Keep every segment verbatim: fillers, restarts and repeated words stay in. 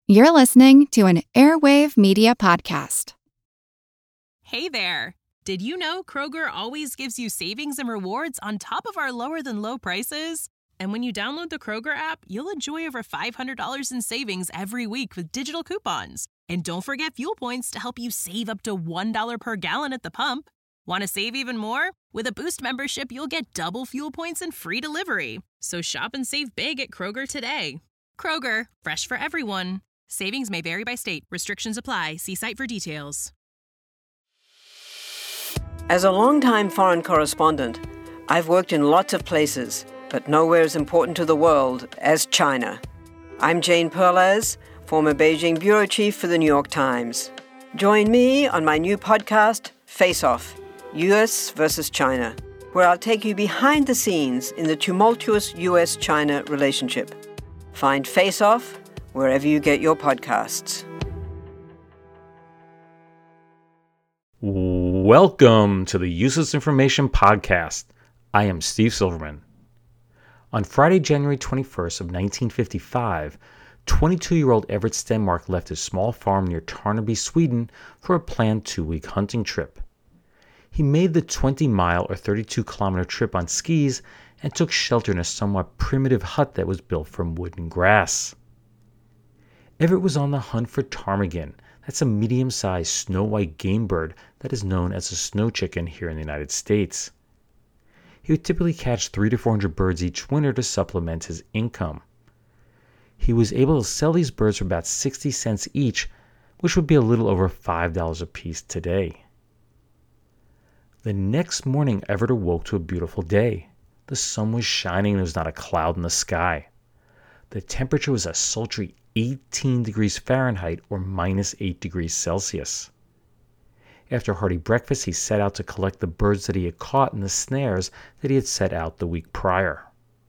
You're listening to an Airwave Media Podcast. Hey there! Did you know Kroger always gives you savings and rewards on top of our lower-than-low prices? And when you download the Kroger app, you'll enjoy over five hundred dollars in savings every week with digital coupons. And don't forget fuel points to help you save up to one dollar per gallon at the pump. Want to save even more? With a Boost membership, you'll get double fuel points and free delivery. So shop and save big at Kroger today. Kroger, fresh for everyone. Savings may vary by state. Restrictions apply. See site for details. As a longtime foreign correspondent, I've worked in lots of places, but nowhere as important to the world as China. I'm Jane Perlez, former Beijing bureau chief for the New York Times. Join me on my new podcast, Face Off, U S versus China, where I'll take you behind the scenes in the tumultuous U S China relationship. Find Face Off wherever you get your podcasts. Welcome to the Useless Information Podcast. I am Steve Silverman. On Friday, January twenty-first of nineteen fifty-five, twenty-two-year-old Everett Stenmark left his small farm near Tarnaby, Sweden for a planned two-week hunting trip. He made the twenty-mile or thirty-two-kilometer trip on skis and took shelter in a somewhat primitive hut that was built from wood and grass. Everett was on the hunt for ptarmigan. That's a medium-sized snow-white game bird that is known as a snow chicken here in the United States. He would typically catch three to four hundred birds each winter to supplement his income. He was able to sell these birds for about sixty cents each, which would be a little over five dollars a piece today. The next morning, Everett awoke to a beautiful day. The sun was shining and there was not a cloud in the sky. The temperature was a sultry eighteen degrees Fahrenheit or minus eight degrees Celsius. After a hearty breakfast, he set out to collect the birds that he had caught in the snares that he had set out the week prior.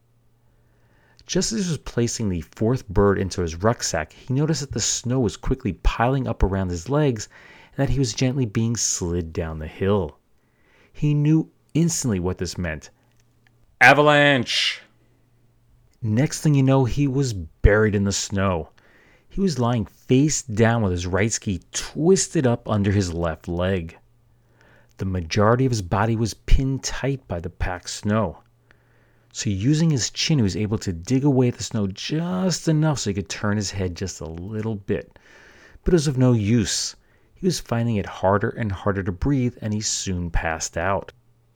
Just as he was placing the fourth bird into his rucksack, he noticed that the snow was quickly piling up around his legs and that he was gently being slid down the hill. He knew instantly what this meant. Avalanche! Next thing you know, he was buried in the snow. He was lying face down with his right ski twisted up under his left leg. The majority of his body was pinned tight by the packed snow. So using his chin, he was able to dig away at the snow just enough so he could turn his head just a little bit. But it was of no use. He was finding it harder and harder to breathe, and he soon passed out.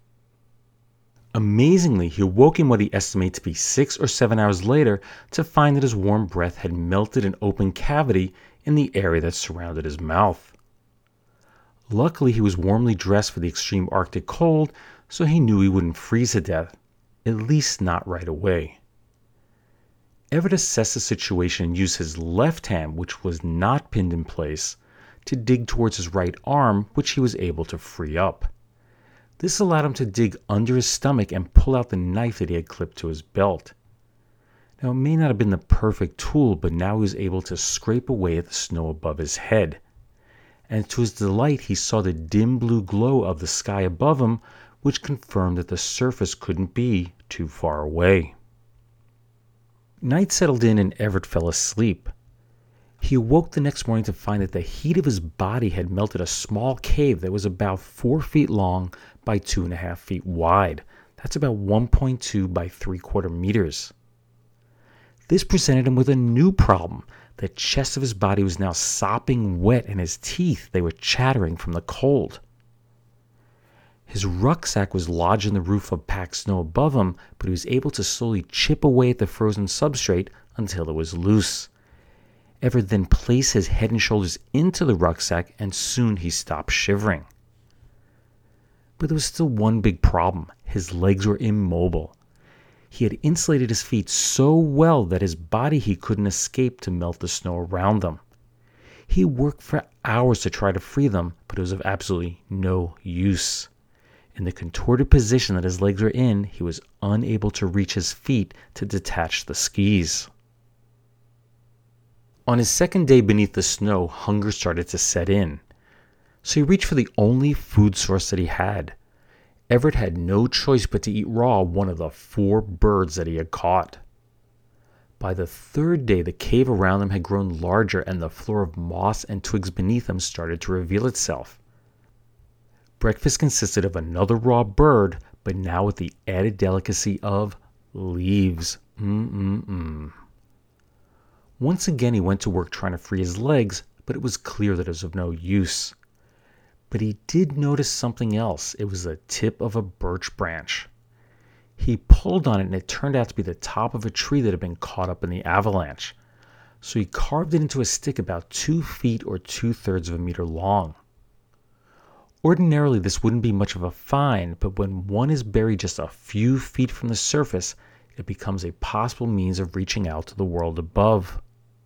Amazingly, he awoke in what he estimated to be six or seven hours later to find that his warm breath had melted an open cavity in the area that surrounded his mouth. Luckily, he was warmly dressed for the extreme Arctic cold, so he knew he wouldn't freeze to death, at least not right away. Everett assessed the situation and used his left hand, which was not pinned in place, to dig towards his right arm, which he was able to free up. This allowed him to dig under his stomach and pull out the knife that he had clipped to his belt. Now, it may not have been the perfect tool, but now he was able to scrape away at the snow above his head. And to his delight, he saw the dim blue glow of the sky above him, which confirmed that the surface couldn't be too far away. Night settled in and Everett fell asleep. He awoke the next morning to find that the heat of his body had melted a small cave that was about four feet long by two and a half feet wide. That's about one point two by three quarter meters. This presented him with a new problem. The chest of his body was now sopping wet and his teeth, they were chattering from the cold. His rucksack was lodged in the roof of packed snow above him, but he was able to slowly chip away at the frozen substrate until it was loose. Everett then placed his head and shoulders into the rucksack, and soon he stopped shivering. But there was still one big problem. His legs were immobile. He had insulated his feet so well that his body heat couldn't escape to melt the snow around them. He worked for hours to try to free them, but it was of absolutely no use. In the contorted position that his legs were in, he was unable to reach his feet to detach the skis. On his second day beneath the snow, hunger started to set in. So he reached for the only food source that he had. Everett had no choice but to eat raw one of the four birds that he had caught. By the third day, the cave around them had grown larger and the floor of moss and twigs beneath them started to reveal itself. Breakfast consisted of another raw bird, but now with the added delicacy of leaves. Mm-mm-mm. Once again, he went to work trying to free his legs, but it was clear that it was of no use. But he did notice something else. It was the tip of a birch branch. He pulled on it, and it turned out to be the top of a tree that had been caught up in the avalanche. So he carved it into a stick about two feet or two-thirds of a meter long. Ordinarily, this wouldn't be much of a find, but when one is buried just a few feet from the surface, it becomes a possible means of reaching out to the world above.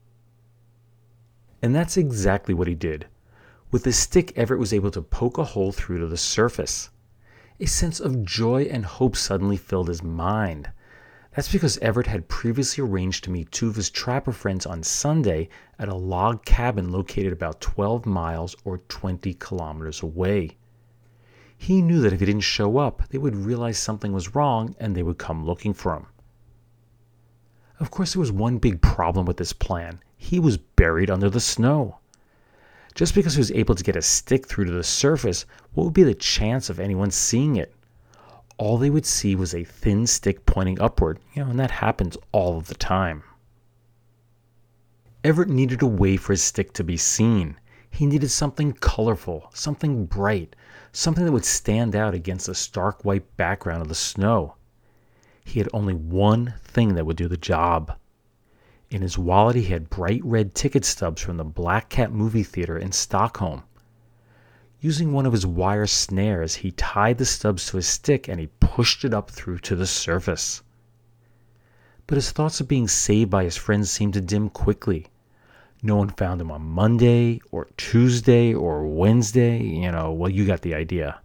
And that's exactly what he did. With the stick, Everett was able to poke a hole through to the surface. A sense of joy and hope suddenly filled his mind. That's because Everett had previously arranged to meet two of his trapper friends on Sunday at a log cabin located about twelve miles or twenty kilometers away. He knew that if he didn't show up, they would realize something was wrong and they would come looking for him. Of course, there was one big problem with this plan. He was buried under the snow. Just because he was able to get a stick through to the surface, what would be the chance of anyone seeing it? All they would see was a thin stick pointing upward, you know, and that happens all of the time. Everett needed a way for his stick to be seen. He needed something colorful, something bright, something that would stand out against the stark white background of the snow. He had only one thing that would do the job. In his wallet, he had bright red ticket stubs from the Black Cat movie theater in Stockholm. Using one of his wire snares, he tied the stubs to his stick and he pushed it up through to the surface. But his thoughts of being saved by his friends seemed to dim quickly. No one found him on Monday or Tuesday or Wednesday. You know, well, you got the idea.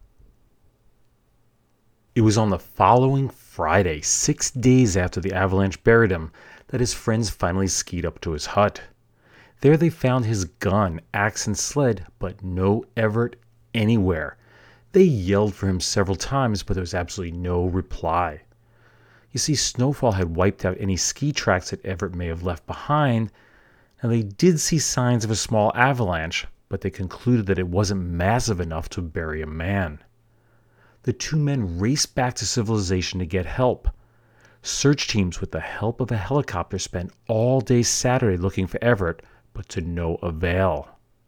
It was on the following Friday, six days after the avalanche buried him, that his friends finally skied up to his hut. There they found his gun, axe, and sled, but no Everett anywhere. They yelled for him several times, but there was absolutely no reply. You see, snowfall had wiped out any ski tracks that Everett may have left behind. Now, they did see signs of a small avalanche, but they concluded that it wasn't massive enough to bury a man. The two men raced back to civilization to get help. Search teams with the help of a helicopter spent all day Saturday looking for Everett, but to no avail.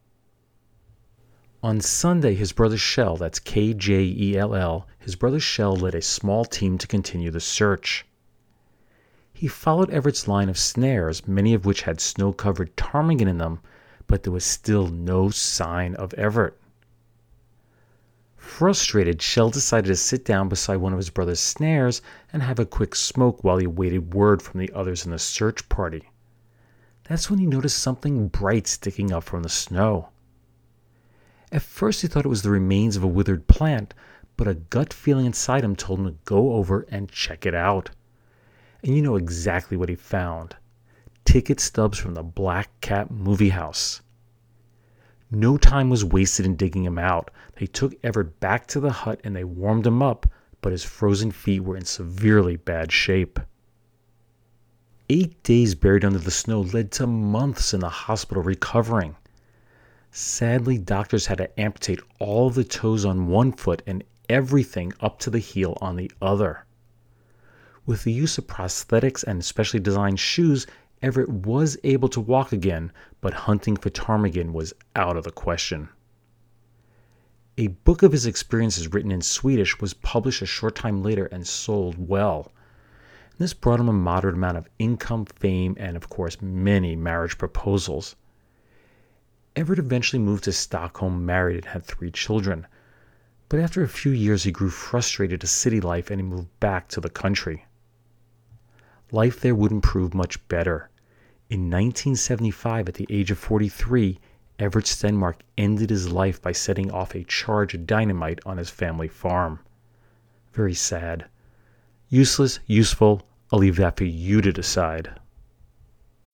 On Sunday, his brother Shell, that's K J E L L, his brother Shell led a small team to continue the search. He followed Everett's line of snares, many of which had snow-covered ptarmigan in them, but there was still no sign of Everett. Frustrated, Shell decided to sit down beside one of his brother's snares and have a quick smoke while he awaited word from the others in the search party. That's when he noticed something bright sticking up from the snow. At first he thought it was the remains of a withered plant, but a gut feeling inside him told him to go over and check it out. And you know exactly what he found. Ticket stubs from the Black Cat movie house. No time was wasted in digging him out. They took Everett back to the hut and they warmed him up, but his frozen feet were in severely bad shape. Eight days buried under the snow led to months in the hospital recovering. Sadly, doctors had to amputate all the toes on one foot and everything up to the heel on the other. With the use of prosthetics and specially designed shoes, Everett was able to walk again, but hunting for ptarmigan was out of the question. A book of his experiences written in Swedish was published a short time later and sold well. This brought him a moderate amount of income, fame, and of course many marriage proposals. Everett eventually moved to Stockholm, married, and had three children. But after a few years he grew frustrated with city life and he moved back to the country. Life there wouldn't prove much better. In nineteen seventy-five, at the age of forty-three, Everett Stenmark ended his life by setting off a charge of dynamite on his family farm. Very sad. Useless, useful, I'll leave that for you to decide.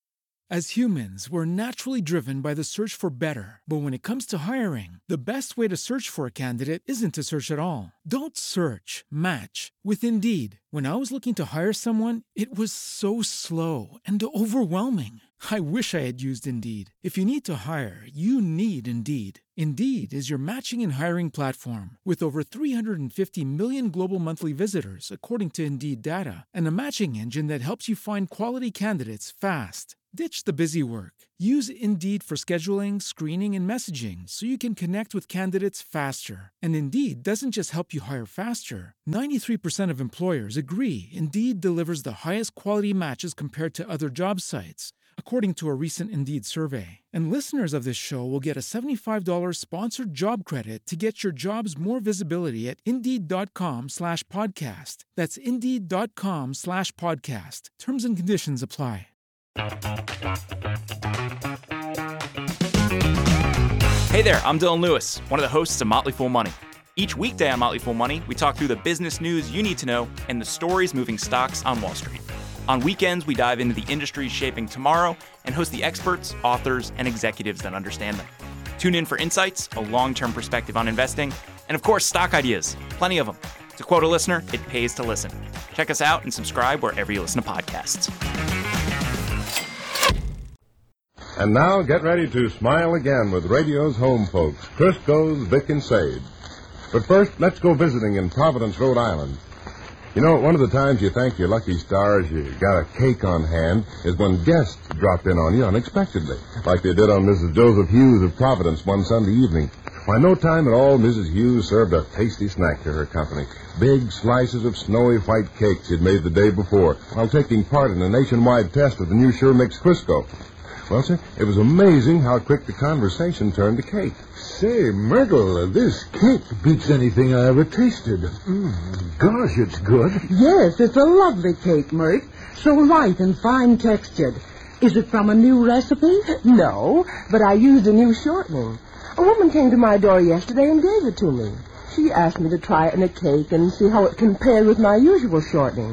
As humans, we're naturally driven by the search for better. But when it comes to hiring, the best way to search for a candidate isn't to search at all. Don't search, match with Indeed. When I was looking to hire someone, it was so slow and overwhelming. I wish I had used Indeed. If you need to hire, you need Indeed. Indeed is your matching and hiring platform with over three hundred fifty million global monthly visitors, according to Indeed data, and a matching engine that helps you find quality candidates fast. Ditch the busy work. Use Indeed for scheduling, screening, and messaging so you can connect with candidates faster. And Indeed doesn't just help you hire faster. ninety-three percent of employers agree Indeed delivers the highest quality matches compared to other job sites, according to a recent Indeed survey. And listeners of this show will get a seventy-five dollars sponsored job credit to get your jobs more visibility at Indeed.com slash podcast. That's Indeed.com slash podcast. Terms and conditions apply. Hey there, I'm Dylan Lewis, one of the hosts of Motley Fool Money. Each weekday on Motley Fool Money, we talk through the business news you need to know and the stories moving stocks on Wall Street. On weekends, we dive into the industries shaping tomorrow and host the experts, authors, and executives that understand them. Tune in for insights, a long-term perspective on investing, and of course, stock ideas. Plenty of them. To quote a listener, it pays to listen. Check us out and subscribe wherever you listen to podcasts. And now get ready to smile again with radio's home folks, Crisco's Vic and Sade. But first, let's go visiting in Providence, Rhode Island. You know, one of the times you thank your lucky stars you got a cake on hand is when guests drop in on you unexpectedly, like they did on Missus Joseph Hughes of Providence one Sunday evening. Why, no time at all, Missus Hughes served a tasty snack to her company. Big slices of snowy white cake she'd made the day before while taking part in a nationwide test with the new Sure Mix Crisco. Well, sir, it was amazing how quick the conversation turned to cake. Say, Myrtle, this cake beats anything I ever tasted. Mm, gosh, it's good. Yes, it's a lovely cake, Mert. So light and fine-textured. Is it from a new recipe? No, but I used a new shortening. A woman came to my door yesterday and gave it to me. She asked me to try it in a cake and see how it compared with my usual shortening.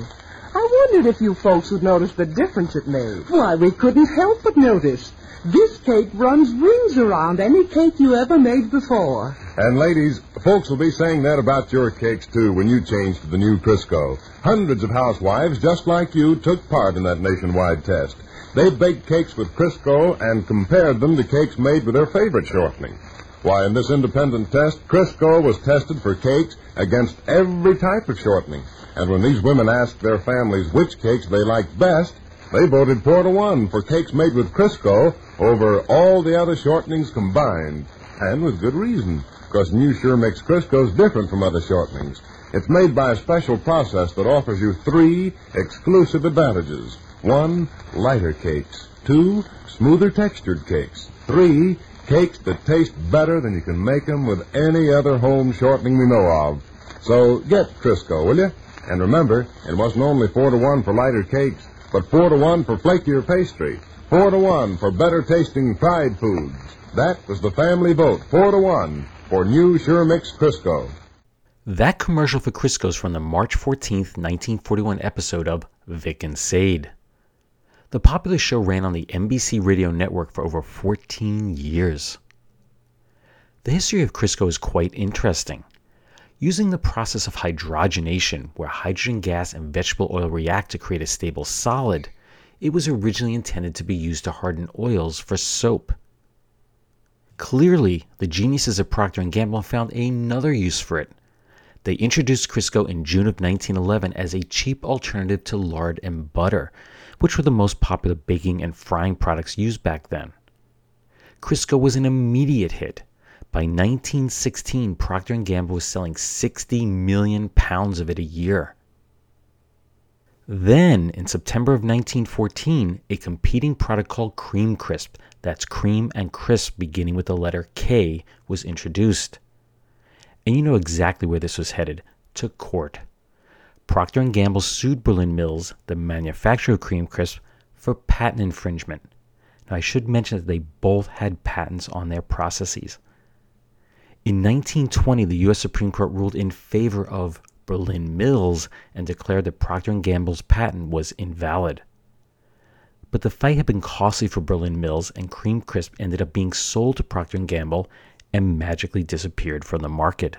I wondered if you folks would notice the difference it made. Why, we couldn't help but notice. This cake runs rings around any cake you ever made before. And ladies, folks will be saying that about your cakes, too, when you change to the new Crisco. Hundreds of housewives, just like you, took part in that nationwide test. They baked cakes with Crisco and compared them to cakes made with their favorite shortening. Why, in this independent test, Crisco was tested for cakes against every type of shortening. And when these women asked their families which cakes they liked best, they voted four to one for cakes made with Crisco over all the other shortenings combined. And with good reason, because new Sure Mix Crisco is different from other shortenings. It's made by a special process that offers you three exclusive advantages. One, lighter cakes. Two, smoother textured cakes. Three, cakes that taste better than you can make them with any other home shortening we know of. So get Crisco, will you? And remember, it wasn't only four to one for lighter cakes, but four to one for flakier pastry. Four to one for better tasting fried foods. That was the family vote, four to one for new Sure Mix Crisco. That commercial for Crisco is from the March fourteenth, nineteen forty-one episode of Vic and Sade. The popular show ran on the N B C radio network for over fourteen years. The history of Crisco is quite interesting. Using the process of hydrogenation, where hydrogen gas and vegetable oil react to create a stable solid, it was originally intended to be used to harden oils for soap. Clearly, the geniuses of Procter and Gamble found another use for it. They introduced Crisco in June of nineteen eleven as a cheap alternative to lard and butter, which were the most popular baking and frying products used back then. Crisco was an immediate hit. By nineteen sixteen, Procter and Gamble was selling sixty million pounds of it a year. Then, in September of nineteen fourteen, a competing product called Cream Crisp, that's cream and crisp beginning with the letter K, was introduced. And you know exactly where this was headed, to court. Procter and Gamble sued Berlin Mills, the manufacturer of Cream Crisp, for patent infringement. Now, I should mention that they both had patents on their processes. In nineteen twenty, the U S Supreme Court ruled in favor of Berlin Mills and declared that Procter and Gamble's patent was invalid. But the fight had been costly for Berlin Mills, and Cream Crisp ended up being sold to Procter and Gamble and magically disappeared from the market.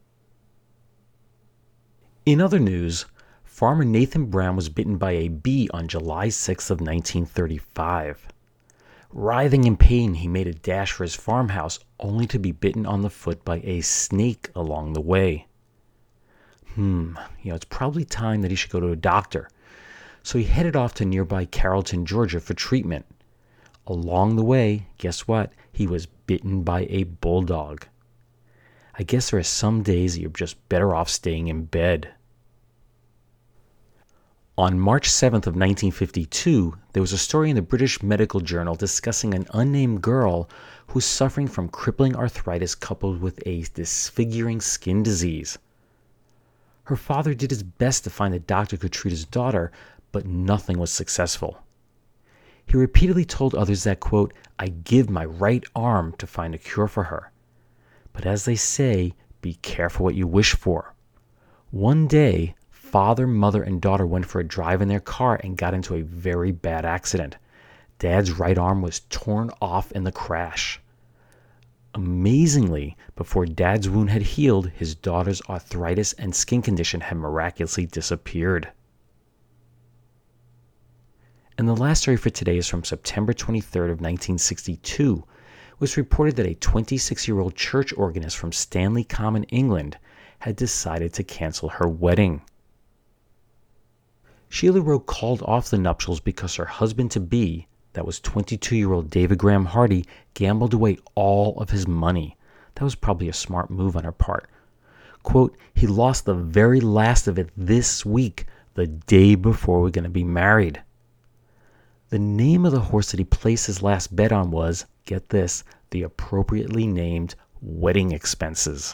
In other news, farmer Nathan Brown was bitten by a bee on July sixth of nineteen thirty-five. Writhing in pain, he made a dash for his farmhouse, only to be bitten on the foot by a snake along the way. Hmm, you know, it's probably time that he should go to a doctor. So he headed off to nearby Carrollton, Georgia for treatment. Along the way, guess what? He was bitten by a bulldog. I guess there are some days that you're just better off staying in bed. On March seventh of nineteen fifty-two, there was a story in the British Medical Journal discussing an unnamed girl who's suffering from crippling arthritis coupled with a disfiguring skin disease. Her father did his best to find a doctor who could treat his daughter, but nothing was successful. He repeatedly told others that, quote, "I'd give my right arm to find a cure for her." But as they say, be careful what you wish for. One day, father, mother, and daughter went for a drive in their car and got into a very bad accident. Dad's right arm was torn off in the crash. Amazingly, before Dad's wound had healed, his daughter's arthritis and skin condition had miraculously disappeared. And the last story for today is from September twenty-third of nineteen sixty-two. It was reported that a twenty-six-year-old church organist from Stanley Common, England, had decided to cancel her wedding. Sheila Rowe called off the nuptials because her husband-to-be, that was twenty-two-year-old David Graham Hardy, gambled away all of his money. That was probably a smart move on her part. Quote, "He lost the very last of it this week, the day before we're going to be married." The name of the horse that he placed his last bet on was, get this, the appropriately named Wedding Expenses.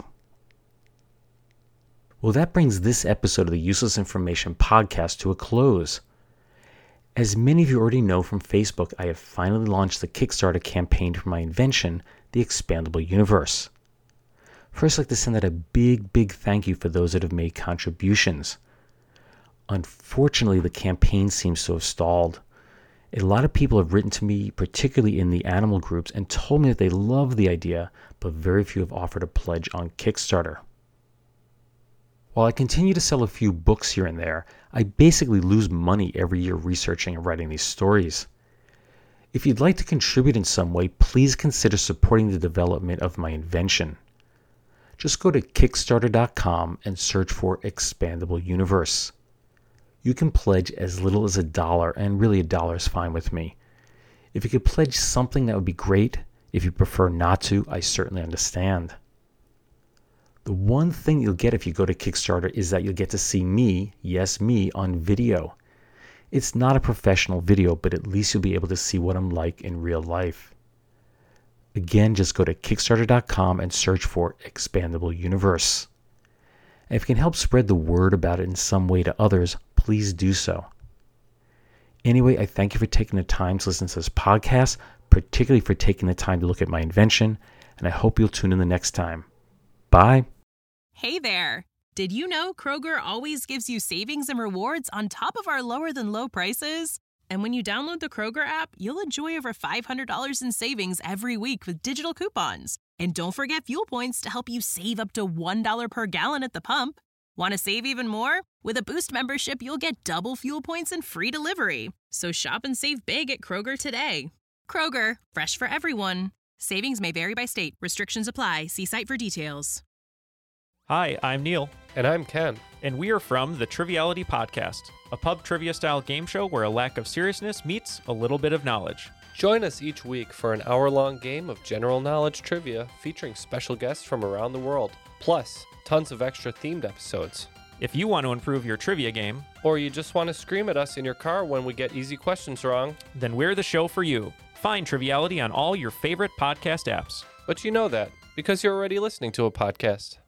Well, that brings this episode of the Useless Information Podcast to a close. As many of you already know from Facebook, I have finally launched the Kickstarter campaign for my invention, the Expandable Universe. First, I'd like to send out a big, big thank you for those that have made contributions. Unfortunately, the campaign seems to have stalled. A lot of people have written to me, particularly in the animal groups, and told me that they love the idea, but very few have offered a pledge on Kickstarter. While I continue to sell a few books here and there, I basically lose money every year researching and writing these stories. If you'd like to contribute in some way, please consider supporting the development of my invention. Just go to Kickstarter dot com and search for Expandable Universe. You can pledge as little as a dollar, and really a dollar is fine with me. If you could pledge something, that would be great. If you prefer not to, I certainly understand. The one thing you'll get if you go to Kickstarter is that you'll get to see me, yes me, on video. It's not a professional video, but at least you'll be able to see what I'm like in real life. Again, just go to Kickstarter dot com and search for Expandable Universe. And if you can help spread the word about it in some way to others, please do so. Anyway, I thank you for taking the time to listen to this podcast, particularly for taking the time to look at my invention, and I hope you'll tune in the next time. Bye. Hey there. Did you know Kroger always gives you savings and rewards on top of our lower than low prices? And when you download the Kroger app, you'll enjoy over five hundred dollars in savings every week with digital coupons. And don't forget fuel points to help you save up to one dollar per gallon at the pump. Want to save even more? With a Boost membership, you'll get double fuel points and free delivery. So shop and save big at Kroger today. Kroger, fresh for everyone. Savings may vary by state. Restrictions apply. See site for details. Hi, I'm Neil. And I'm Ken. And we are from the Triviality Podcast, a pub trivia-style game show where a lack of seriousness meets a little bit of knowledge. Join us each week for an hour-long game of general knowledge trivia featuring special guests from around the world, plus tons of extra themed episodes. If you want to improve your trivia game, or you just want to scream at us in your car when we get easy questions wrong, then we're the show for you. Find Triviality on all your favorite podcast apps. But you know that, because you're already listening to a podcast.